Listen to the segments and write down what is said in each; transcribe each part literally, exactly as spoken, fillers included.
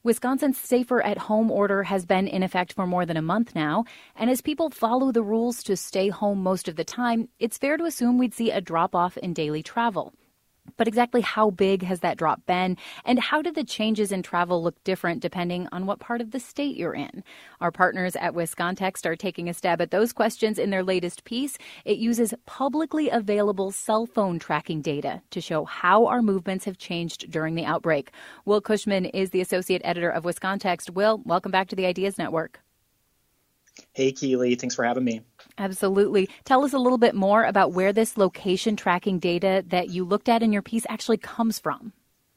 Wisconsin's Safer at Home order has been in effect for more than a month now, and as people follow the rules to stay home most of the time, it's fair to assume we'd see a drop-off in daily travel. But exactly how big has that drop been, and how do the changes in travel look different depending on what part of the state you're in? Our partners at WisContext are taking a stab at those questions in their latest piece. It uses publicly available cell phone tracking data to show how our movements have changed during the outbreak. Will Cushman is the associate editor of WisContext. Will, welcome back to the Ideas Network. Hey, Keely. Thanks for having me. Absolutely. Tell us a little bit more about where this location tracking data that you looked at in your piece actually comes from.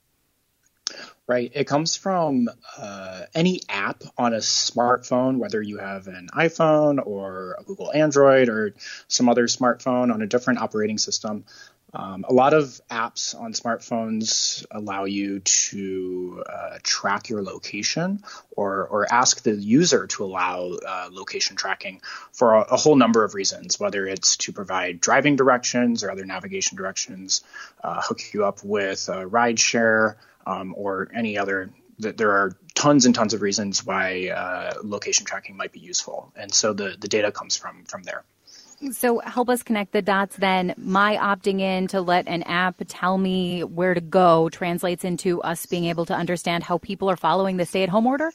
Right. It comes from uh, any app on a smartphone, whether you have an iPhone or a Google Android or some other smartphone on a different operating system. Um, a lot of apps on smartphones allow you to uh, track your location or, or ask the user to allow uh, location tracking for a, a whole number of reasons, whether it's to provide driving directions or other navigation directions, uh, hook you up with a ride share um, or any other. There are tons and tons of reasons why uh, location tracking might be useful. And so the, the data comes from from there. So help us connect the dots then. My opting in to let an app tell me where to go translates into us being able to understand how people are following the stay-at-home order?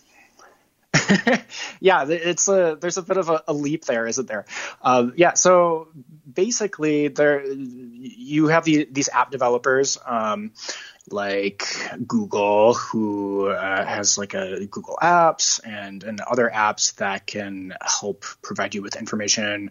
Yeah, it's a there's a bit of a, a leap there, isn't there? Uh, yeah, so basically, there you have the, these app developers um, like Google, who uh, has like a Google Apps and, and other apps that can help provide you with information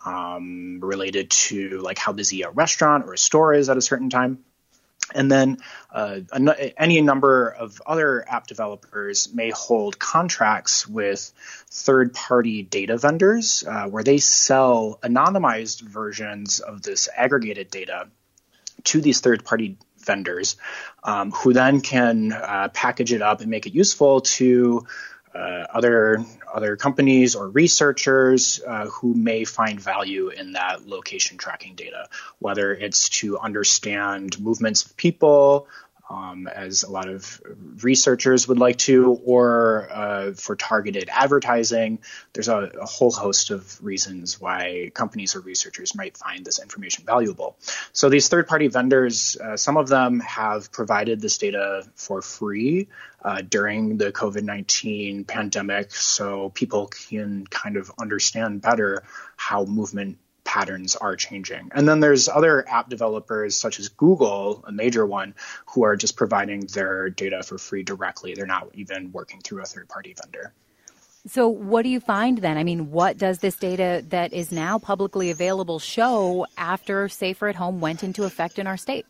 um, related to like how busy a restaurant or a store is at a certain time. And then uh, any number of other app developers may hold contracts with third-party data vendors uh, where they sell anonymized versions of this aggregated data to these third-party vendors um, who then can uh, package it up and make it useful to Uh, other other companies or researchers uh, who may find value in that location tracking data, whether it's to understand movements of people, um, as a lot of researchers would like to, or uh, for targeted advertising. There's a, a whole host of reasons why companies or researchers might find this information valuable. So these third-party vendors, uh, some of them have provided this data for free uh, during the COVID nineteen pandemic, so people can kind of understand better how movement patterns are changing. And then there's other app developers such as Google, a major one, who are just providing their data for free directly. They're not even working through a third-party vendor. So what do you find then? I mean, what does this data that is now publicly available show after Safer at Home went into effect in our state?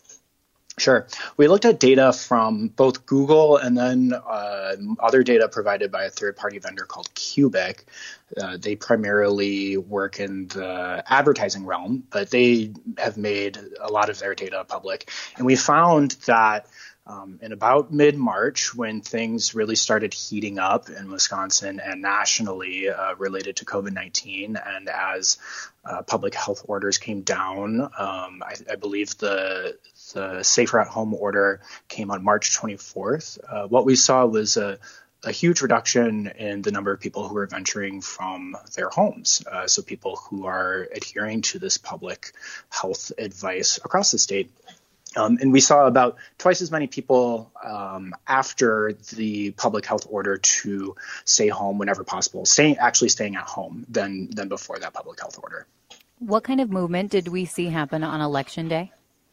Sure. We looked at data from both Google and then uh, other data provided by a third-party vendor called Cubic. Uh, they primarily work in the advertising realm, but they have made a lot of their data public. And we found that um, in about mid-March, when things really started heating up in Wisconsin and nationally uh, related to COVID nineteen, and as uh, public health orders came down, um, I, I believe the The Safer at Home order came on March twenty-fourth. Uh, what we saw was a, a huge reduction in the number of people who are venturing from their homes. Uh, so people who are adhering to this public health advice across the state. Um, and we saw about twice as many people um, after the public health order to stay home whenever possible, staying actually staying at home than than before that public health order. What kind of movement did we see happen on Election Day?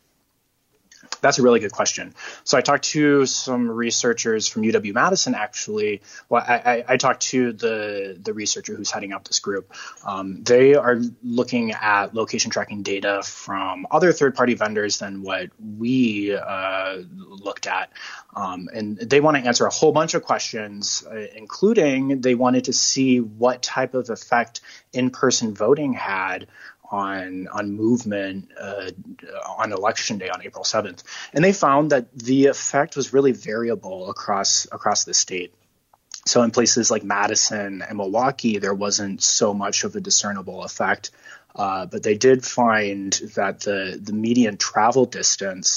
That's a really good question. So I talked to some researchers from U W Madison, actually. Well, I, I, I talked to the, the researcher who's heading up this group. Um, they are looking at location tracking data from other third-party vendors than what we uh, looked at. Um, and they want to answer a whole bunch of questions, uh, including they wanted to see what type of effect in-person voting had on on movement uh, on Election Day on April seventh. And they found that the effect was really variable across across the state. So in places like Madison and Milwaukee, there wasn't so much of a discernible effect. Uh, but they did find that the, the median travel distance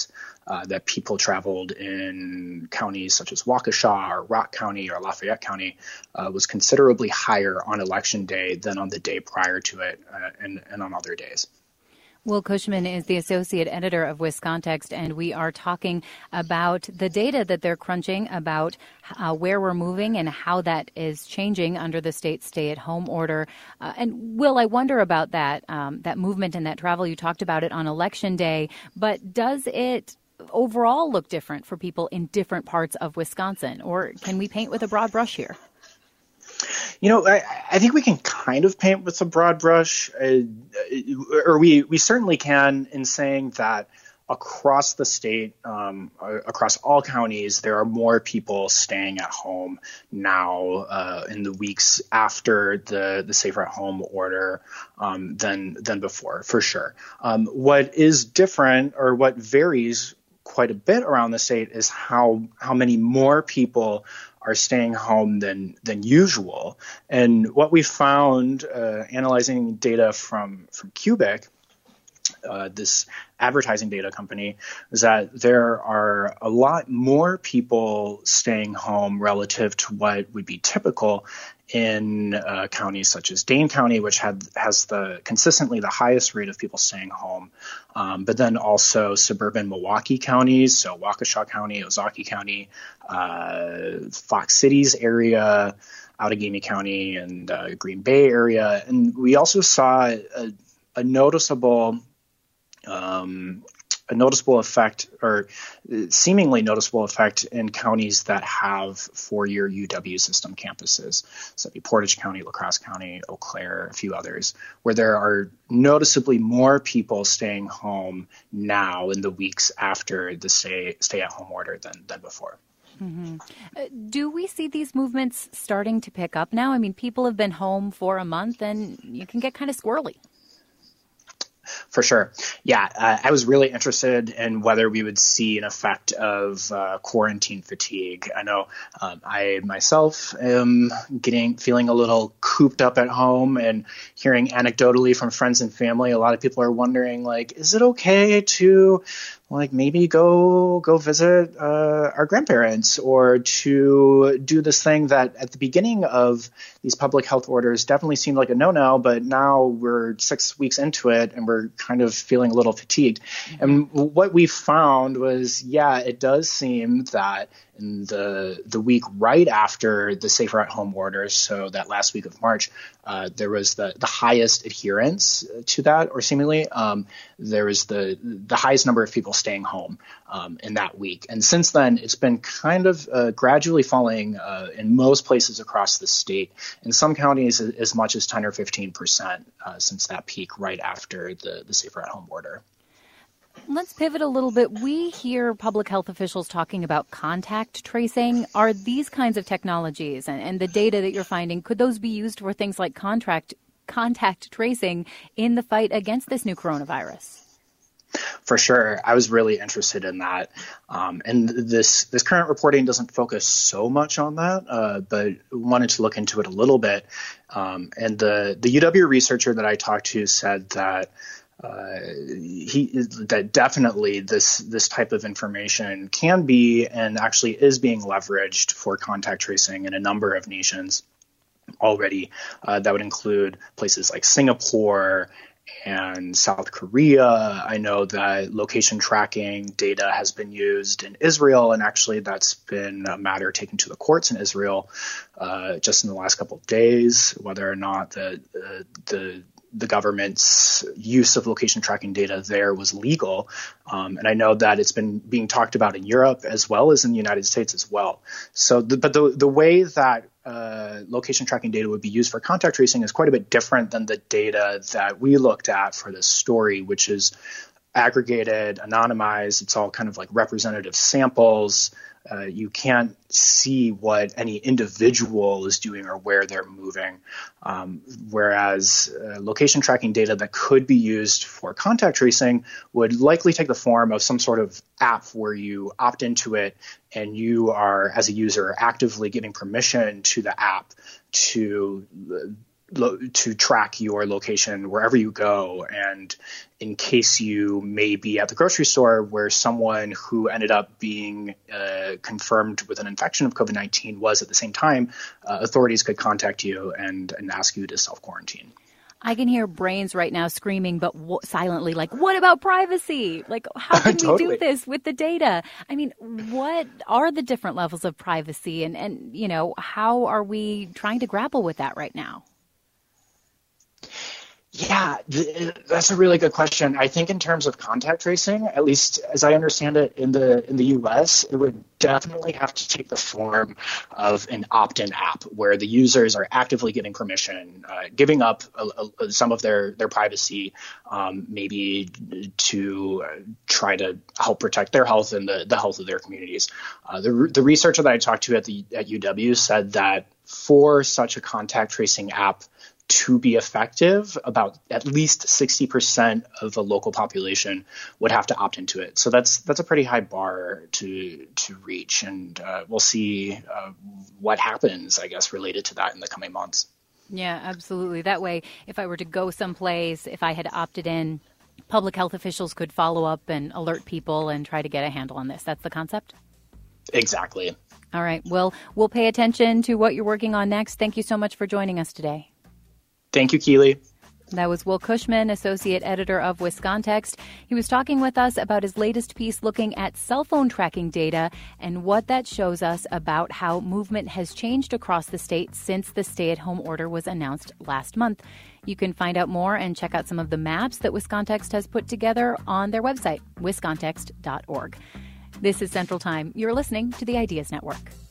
uh, that people traveled in counties such as Waukesha or Rock County or Lafayette County uh, was considerably higher on election day than on the day prior to it uh, and, and on other days. Will Cushman is the associate editor of WisContext, and we are talking about the data that they're crunching about uh, where we're moving and how that is changing under the state stay-at-home order. Uh, and Will, I wonder about that, um, that movement and that travel. You talked about it on Election Day, but does it overall look different for people in different parts of Wisconsin, or can we paint with a broad brush here? You know, I, I think we can kind of paint with a broad brush, uh, or we, we certainly can in saying that across the state, um, across all counties, there are more people staying at home now uh, in the weeks after the, the Safer at Home order um, than than before, for sure. Um, what is different, or what varies quite a bit around the state, is how how many more people are staying home than than usual. And what we found uh, analyzing data from from Cubic, uh, this advertising data company, is that there are a lot more people staying home relative to what would be typical in uh, counties such as Dane County, which had has the consistently the highest rate of people staying home, um, but then also suburban Milwaukee counties, so Waukesha County, Ozaukee County, uh, Fox Cities area, Outagamie County, and uh, Green Bay area. And we also saw a, a noticeable um, a noticeable effect, or seemingly noticeable effect, in counties that have four-year U W system campuses. So that'd be Portage County, La Crosse County, Eau Claire, a few others, where there are noticeably more people staying home now in the weeks after the stay, stay-at-home order than, than before. Mm-hmm. Uh, do we see these movements starting to pick up now? I mean, people have been home for a month, and you can get kind of squirrely. For sure. Yeah, uh, I was really interested in whether we would see an effect of uh, quarantine fatigue. I know um, I myself am getting feeling a little cooped up at home, and hearing anecdotally from friends and family, a lot of people are wondering, like, is it okay to like maybe go go visit uh, our grandparents, or to do this thing that at the beginning of these public health orders definitely seemed like a no-no, but now we're six weeks into it and we're kind of feeling a little fatigued. Mm-hmm. And what we found was, yeah, it does seem that in the the week right after the Safer at Home orders, so that last week of March, uh, there was the, the highest adherence to that, or seemingly um, there was the the highest number of people staying home um, in that week. And since then, it's been kind of uh, gradually falling uh, in most places across the state. In some counties, as much as ten or fifteen percent uh, since that peak right after the, the Safer at Home order. Let's pivot a little bit. We hear public health officials talking about contact tracing. Are these kinds of technologies and, and the data that you're finding, could those be used for things like contract, contact tracing in the fight against this new coronavirus? For sure. I was really interested in that. Um, and this this current reporting doesn't focus so much on that, uh, but wanted to look into it a little bit. Um, and the, the U W researcher that I talked to said that Uh, he that definitely this this type of information can be, and actually is being leveraged for contact tracing in a number of nations already. Uh, that would include places like Singapore and South Korea. I know that location tracking data has been used in Israel, and actually that's been a matter taken to the courts in Israel uh, just in the last couple of days, whether or not the uh, the the government's use of location tracking data there was legal. Um, and I know that it's been being talked about in Europe as well as in the United States as well. So, the, but the, the way that uh, location tracking data would be used for contact tracing is quite a bit different than the data that we looked at for this story, which is aggregated, anonymized. It's all kind of like representative samples. Uh, you can't see what any individual is doing or where they're moving. Um, whereas uh, location tracking data that could be used for contact tracing would likely take the form of some sort of app where you opt into it and you are, as a user, actively giving permission to the app to uh, lo- to track your location wherever you go. And in case you may be at the grocery store where someone who ended up being uh, confirmed with an infection of COVID nineteen was at the same time, uh, authorities could contact you and, and ask you to self-quarantine. I can hear brains right now screaming, but w- silently, like, what about privacy? Like, how can Totally. we do this with the data? I mean, what are the different levels of privacy? And, and, you know, how are we trying to grapple with that right now? Yeah, th- that's a really good question. I think in terms of contact tracing, at least as I understand it in the in the U S, it would definitely have to take the form of an opt-in app where the users are actively giving permission, uh, giving up a, a, some of their their privacy, um, maybe to uh, try to help protect their health and the, the health of their communities. Uh, the the researcher that I talked to at the at U W said that for such a contact tracing app to be effective, about at least sixty percent of the local population would have to opt into it. So that's that's a pretty high bar to to reach, and uh, we'll see uh, what happens, I guess, related to that in the coming months. Yeah, absolutely. That way, if I were to go someplace, if I had opted in, public health officials could follow up and alert people and try to get a handle on this. That's the concept? Exactly. All right. Well, we'll pay attention to what you're working on next. Thank you so much for joining us today. Thank you, Keely. That was Will Cushman, associate editor of WisContext. He was talking with us about his latest piece looking at cell phone tracking data and what that shows us about how movement has changed across the state since the stay-at-home order was announced last month. You can find out more and check out some of the maps that WisContext has put together on their website, wiscontext dot org. This is Central Time. You're listening to the Ideas Network.